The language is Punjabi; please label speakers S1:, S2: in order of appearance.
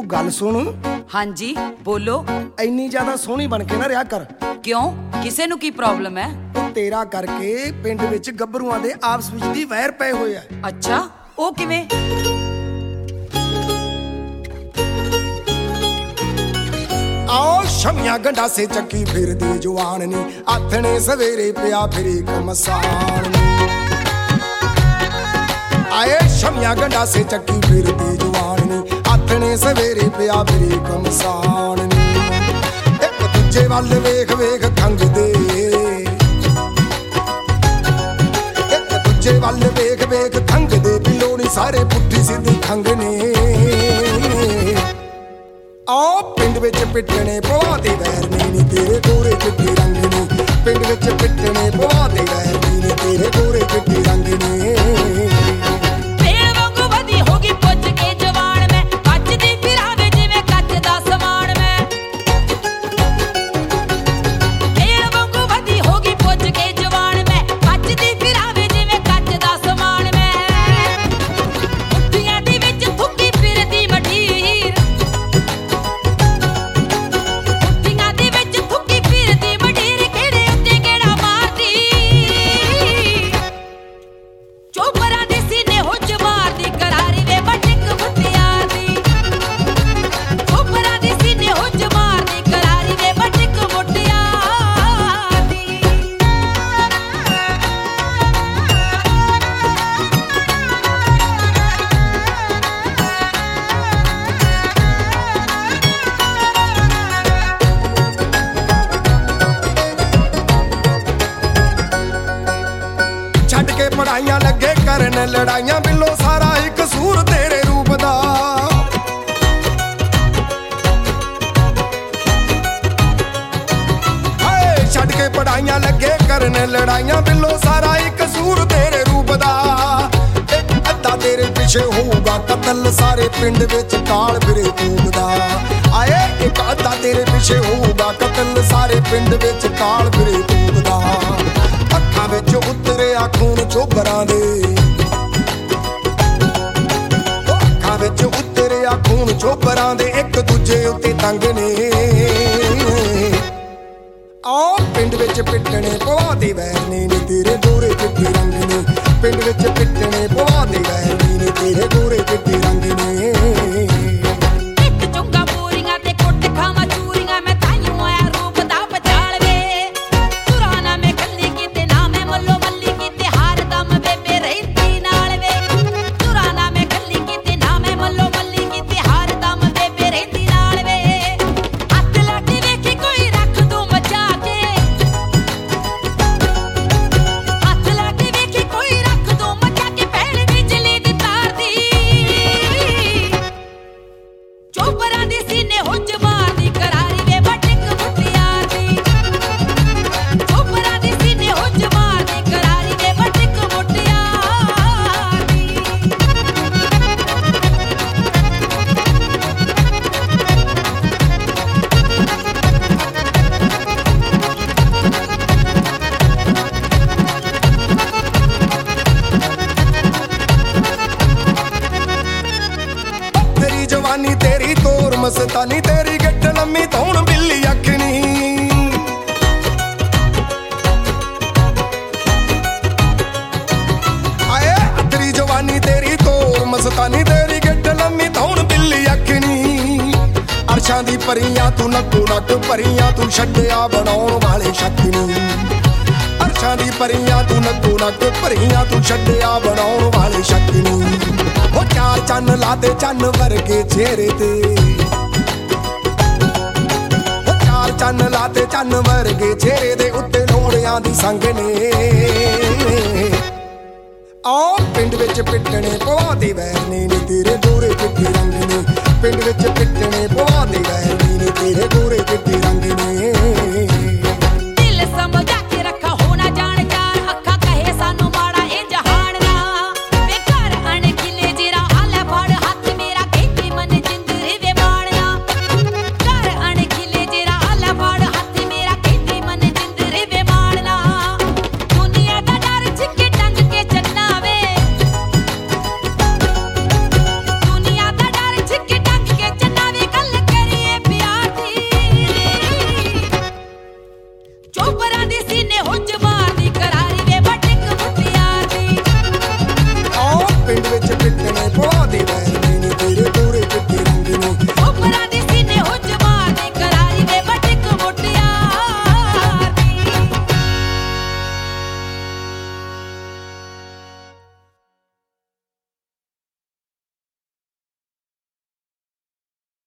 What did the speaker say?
S1: ਉਹ ਗੱਲ ਸੁਣ।
S2: ਹਾਂਜੀ ਬੋਲੋ।
S1: ਇੰਨੀ ਜ਼ਿਆਦਾ ਸੋਹਣੀ ਬਣ ਕੇ ਨਾ ਰਿਹਾ ਕਰ।
S2: ਕਿਉਂ, ਕਿਸੇ ਨੂੰ ਕੀ ਪ੍ਰੋਬਲਮ ਹੈ?
S1: ਉਹ ਤੇਰਾ ਕਰਕੇ ਪਿੰਡ ਵਿੱਚ ਗੱਭਰੂਆਂ ਦੇ ਆਪਸ ਵਿੱਚ ਦੀ ਵੈਰ ਪਏ ਹੋਏ ਆ।
S2: ਅੱਛਾ, ਉਹ ਕਿਵੇਂ?
S1: ਆਓ ਸ਼ਮੀਆਂ ਗੰਡਾਸੇ ਚੱਕੀ ਫਿਰਦੀ ਜਵਾਨ ਨੀ, ਆਥਣੇ ਸਵੇਰੇ ਪਿਆ ਫਿਰੇ ਕਮਸਾਨ। ਆਏ ਸ਼ਮੀਆਂ ਗੰਡਾਸੇ ਚੱਕੀ ਫਿਰਦੀ ਜਵਾਨ ਨੀ, ਆਥਣੇ ਸਵੇਰੇ ਪਿਆ ਫਿਰੇ ਕਮਸਾਨ ਨੀ। ਇੱਕ ਦੂਜੇ ਵੱਲ ਵੇਖ ਵੇਖ ਖੰਗਦੇ, ਇੱਕ ਦੂਜੇ ਵੱਲ ਵੇਖ ਵੇਖ ਖੰਗਦੇ, ਪਿੱਲੋ ਨੀ ਸਾਰੇ ਪੁੱਠੀ ਸਿੱਧੀ ਖੰਗਨੇ। ਆਓ ਪਿੰਡ ਵਿੱਚ ਪਿੱਟਣੇ ਪਵਾ ਦੇ ਵੈਰ ਨੀ, ਤੇਰੇ ਗੋਰੇ ਚਿੱਟੇ ਰੰਗ ਨੇ। ਪਿੰਡ ਵਿੱਚ ਪਿੱਟਣੇ ਪਵਾ ਦੇ ਵੈਰ ਨੀ, ਤੇਰੇ ਗੋਰੇ ਚਿੱਟੇ ਰੰਗ ਨੇ।
S2: ਪੇੜ ਵਾਂਗੂ ਵਧੀ ਹੋ ਗਈ ਪੁੱਜ ਕੇ ਜਵਾਨ ਮੈਂ, ਕੱਚਦੀ ਫਿਰਾਵੇ ਜਿਵੇਂ ਕੱਚ ਦਾ ਸਮਾਨ ਮੈਂ। ਪੇੜ ਵਾਂਗੂ ਵਧੀ ਹੋ ਗਈ ਪੁੱਜ ਕੇ ਜਵਾਨ ਮੈਂ, ਕੱਚਦੀ ਫਿਰਾਵੇ ਜਿਵੇਂ ਕੱਚ ਦਾ ਸਮਾਨ ਮੈਂ। ਮੁੱਠੀਆਂ ਦੇ ਵਿੱਚ ਥੁੱਕੀ ਫਿਰਦੀ ਮਢੀਰ, ਮੁੱਠੀਆਂ ਦੇ ਵਿੱਚ ਥੁੱਕੀ ਫਿਰਦੀ ਮਢੀਰ, ਕਿਹੜੇ ਉੱਤੇ ਕਿਹੜਾ ਮਾਰਦੀ। ਚੋਬਰਾਂ ਦੇ ਸੀਨੇ ਹੁੱਜ ਮਾਰਦੀ ਕਰਾਰੀ ਵੇ ਬਟਕ ਮੁੱਟਿਆਂ ਦੀ। ਚੋਬਰਾਂ ਦੇ ਸੀਨੇ ਹੁੱਜ ਮਾਰਦੀ ਕਰਾਰੀ ਵੇ ਬਟਕ ਮੁੱਟਿਆਂ ਦੀ।
S1: ਛੱਡ ਕੇ ਪੜਾਈਆਂ ਲੱਗੇ ਕਰਨ ਲੜਾਈਆਂ, ਬਿੱਲੋ ਸਾਰਾ ਹੀ ਕਸੂਰ ਤੇਰੇ ਰੂਪ ਦਾ। ਹਾਏ ਛੱਡ ਕੇ ਪੜਾਈਆਂ ਲੱਗੇ ਕਰਨ ਲੜਾਈਆਂ, ਬਿੱਲੋ ਸਾਰਾ ਹੀ ਕਸੂਰ ਤੇਰੇ ਰੂਪ ਦਾ। ਇੱਕ ਅੱਧਾ ਤੇਰੇ ਪਿੱਛੇ ਹੋਊਗਾ ਕਤਲ, ਸਾਰੇ ਪਿੰਡ ਵਿੱਚ ਕਾਲ ਫਿਰੇ ਤੂੰਬਦਾ। ਆਏ ਇੱਕ ਅੱਧਾ ਤੇਰੇ ਪਿੱਛੇ ਹੋਊਗਾ ਕਤਲ, ਸਾਰੇ ਪਿੰਡ ਵਿੱਚ ਕਾਲ ਫਿਰੇ ਤੂੰਬਦਾ। ਅੱਖਾਂ ਵਿੱਚ ਉਤਰਿਆ ਖੂਨ ਚੋਬਰਾਂ ਦੇ, ਅੱਖਾਂ ਵਿੱਚ ਉਤਰਿਆ ਖੂਨ ਚੋਬਰਾਂ ਦੇ, ਇੱਕ ਦੂਜੇ ਉੱਤੇ ਤੰਗ ਨੇ। ਆਓ ਪਿੰਡ ਵਿੱਚ ਪਿੱਟਣੇ ਪਵਾ ਦੇ ਵੈਰ ਨੀ, ਤੇਰੇ ਗੋਰੇ ਚਿੱਟੇ ਰੰਗ ਨੇ। ਪਿੰਡ ਵਿੱਚ ਪਿੱਟਣੇ ਪਵਾ ਦੇ ਵੈਰ ਨੀ, ਤੇਰੇ ਗੋਰੇ ਚਿੱਟੇ ਰੰਗ ਨੇ।
S2: ਇੱਕ ਚੁੰਗਾ ਪੂਰੀਆਂ ਤੇ ਕੁੱਟ ਖਾਵਾਂ ਚੂਰੀਆਂ, ਮੈਂ ਤਾਈਓ ਆਇਆ ਰੂਪ ਦਾ ਪਛਾਲ ਵੇ। ਪੁਰਾਣਾ ਮੈਂ ਕੱਲੀ ਕੀਤੇ ਨਾ ਮੈਂ ਮੱਲੋ ਮੱਲੀ ਕੀਤੇ, ਹਰ ਦਮ ਬੇਬੇ ਰਹਿੰਦੀ ਨਾਲ ਵੇ। ਪੁਰਾਣਾ ਮੈਂ ਕੱਲੀ ਕੀਤੇ ਨਾ ਮੈਂ ਮੱਲੋ ਮੱਲੀ ਕੀਤੇ, ਹਰ ਦਮ ਬੇਬੇ ਰਹਿੰਦੀ ਨਾਲ ਵੇ। ਹੱਥ ਲੱਗ ਵੇਖੀ ਕੋਈ ਰੱਖ ਦੂੰ ਮਚਾ ਕੇ, ਹੱਥ ਲੱਗ ਵੇਖੀ ਕੋਈ ਰੱਖ ਦੂੰ ਮਚਾ ਕੇ, ਭੈਣ ਬਿਜਲੀ ਦੀ ਤਾਰ ਦੀ। ਚੋਬਰਾਂ ਦੇ ਸੀਨੇ ਹੁੱਜ ਮਾਰਦੀ ਕਰਾਰੀ ਵੇ ਬਟਕ ਮੁੱਟਿਆਂ ਦੀ। ਚੋਬਰਾਂ ਦੇ ਸੀਨੇ ਹੁੱਜ ਮਾਰਦੀ ਕਰਾਰੀ ਵੇ ਬਟਕ ਮੁੱਟਿਆਂ ਦੀ।
S1: ਤੇਰੀ ਜਵਾਨੀ ਤੇਰੀ ਤੋਰ ਮਸਤਾਨੀ, ਤੇਰੀ ਗਿੱਠ ਲੰਮੀ ਧੌਣ ਬਿੱਲੀ ਅੱਖਣੀ। ਆਏ ਤੇਰੀ ਜਵਾਨੀ ਤੇਰੀ ਤੋਰ ਮਸਤਾਨੀ, ਤੇਰੀ ਗਿੱਠ ਲੰਮੀ ਧੌਣ ਬਿੱਲੀ ਅੱਖਣੀ। ਅਰਸ਼ਾਂ ਦੀ ਪਰੀਆਂ ਤੂੰ ਨੱਕੋ ਨੱਕ ਭਰੀਆਂ, ਤੂੰ ਛੱਡਿਆ ਬਣਾਉਣ ਵਾਲੇ ਸ਼ੱਕਣੀ। ਅਰਸ਼ਾਂ ਦੀ ਪਰੀਆਂ ਤੂੰ ਨੱਕੋ ਨੱਕ ਭਰੀਆਂ, ਤੂੰ ਛੱਡਿਆ ਬਣਾਉਣ ਵਾਲੇ ਸ਼ੱਕਣੀ। ਉਹ ਚਾਰ ਚੰਨ ਲਾਦੇ ਚੰਨ ਵਰਗੇ ਚਿਹਰੇ ਤੇ, ਉਹ ਚਾਰ ਚੰਨ ਲਾਦੇ ਚੰਨ ਵਰਗੇ ਚਿਹਰੇ ਦੇ ਉੱਤੇ ਲੋੜਿਆਂ ਦੀ ਸੰਗ ਨੇ। ਆਓ ਪਿੰਡ ਵਿੱਚ ਪਿੱਟਣੇ ਪਵਾ ਦੇ ਵੈਰ ਨੀ, ਤੇਰੇ ਗੋਰੇ ਚਿੱਟੇ ਰੰਗ ਨੇ। ਪਿੰਡ ਵਿੱਚ ਪਿੱਟਣੇ ਪਵਾ ਦੇ ਵੈਰ ਨੀ, ਤੇਰੇ ਗੋਰੇ ਚਿੱਟੇ ਰੰਗ ਨੇ।
S2: ਦਿਲ ਸਮਝਾ ਕੇ ਰੱਖਾ ਹੋਣਾ ਜਾਣ ਚਾਰ, ਅੱਖਾਂ ਕਹੇ ਸਾਨੂੰ ਮਾੜਾ ਇਹ ਜਹਾਨ ਨਾ। ਵੇ ਘਰ ਅਣਖਿਲੇ ਜਿਹੜਾ ਆਲਾ ਫੜ ਹੱਥ ਮੇਰਾ, ਕਹਿੰਦੀ ਮਨ ਜਿੰਦਰੇ ਵੇ ਮਾਣਨਾ। ਘਰ ਅਣਖਿਲੇ ਜਿਹੜਾ ਆਲਾ ਫੜ ਹੱਥ ਮੇਰਾ, ਕਹਿੰਦੀ ਮਨ ਜਿੰਦਰੇ ਵੇ ਮਾਣਨਾ। ਦੁਨੀਆ ਦਾ ਡਰ ਛਿੱਕੇ ਟੰਗ ਕੇ ਚੰਨਾ ਵੇ, ਦੁਨੀਆ ਦਾ ਡਰ ਛਿੱਕੇ ਟੰਗ ਕੇ ਚੰਨਾ ਵੇ। ਹੋ